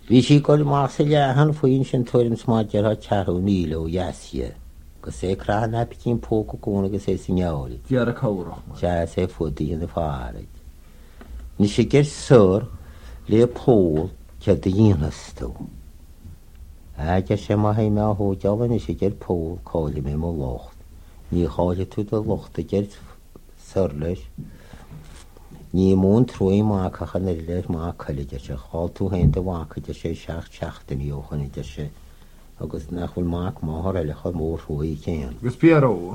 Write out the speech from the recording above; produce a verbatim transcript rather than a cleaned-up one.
Vi si gol marselia han foin sin torin smadjar ha charu nilo yasie. Go se kra na pikin poko kona go se signori. Diar a cawro. Ja se fodi in the farid. Ni si ger sir le pol ke de yinasto. A ja se ma hai ma ho java ni si ger pol koli me mo locht. Ni khale tu de locht ger sirles. Ní mún trúi má cachan leis má chuide se cháil tú hénta bhacha sé seach teachtain í óchan ide se agus nachfuil máach máthir le chu mór thuí céan. Gus P R O?